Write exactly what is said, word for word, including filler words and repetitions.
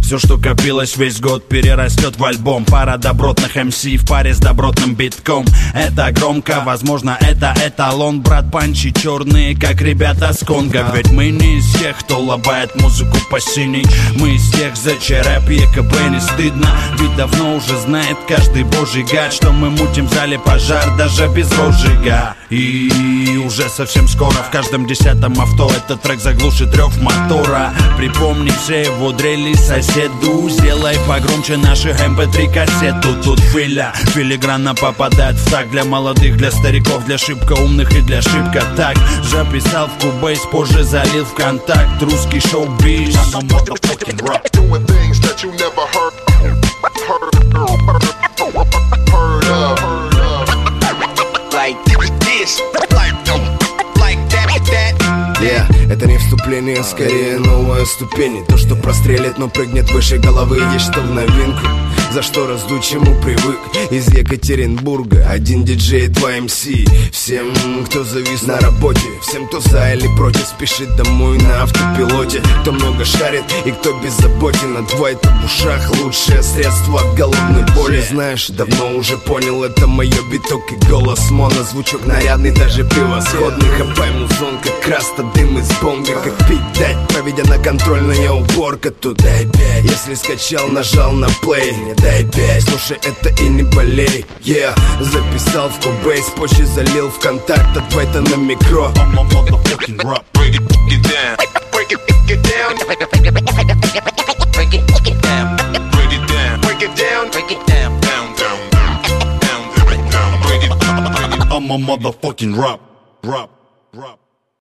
Все, что копилось весь год, перерастет в альбом. Пара добротных эм си в паре с добротным битком. Это громко, возможно, это эталон. Брат, панчи черные, как ребята с Конго. Ведь мы не из тех, кто лобает музыку по синей. Мы из тех, за чей рэп ЕКБ не стыдно. Ведь давно уже знает каждый божий гад, что мы мутим в зале пожар даже без розжига. И уже совсем скоро в каждом десятом авто этот трек заглушит рев мотора. Припомни все его дрели соседу. Сделай погромче наши эм пэ три кассету. Тут филя, филигранно попадает в так. Для молодых, для стариков, для шибко умных и для шибко так. Записал в Кубейс, позже залил в контакт. Русский шоу-биз. I'm a motherfucking rock. Doing things that you never heard, heard, heard of. Like this, like, like that, that. Yeah, это не вступление, скорее новая ступень. То, что прострелит, но прыгнет выше головы. Есть что в новинку, за что раздуть, чему привык. Из Екатеринбурга один диджей, два эм си. Всем, кто завис на работе, всем, кто за или против, спешит домой на автопилоте. Кто много шарит и кто беззаботен. От вайта в ушах лучшее средство от головной боли. Знаешь, давно уже понял, это мое биток и голос. Моно, звучок нарядный, даже превосходный. Хапай музон, как краста, дым из бонга. Как пить дать, проведя на контрольная уборка. Тут дай пять, если скачал, нажал на плей. Не дай пять, слушай это и не болей. Yeah, записал в Кубейс, позже залил в контакт. От вайта на микро. I'm a motherfucking rock. Break it, get down, break it, get down, Break it, break it down, break it down, break it down, break it down. down, down, down, down, down, down, break it, break it. I'm a motherfucking rock. Rock.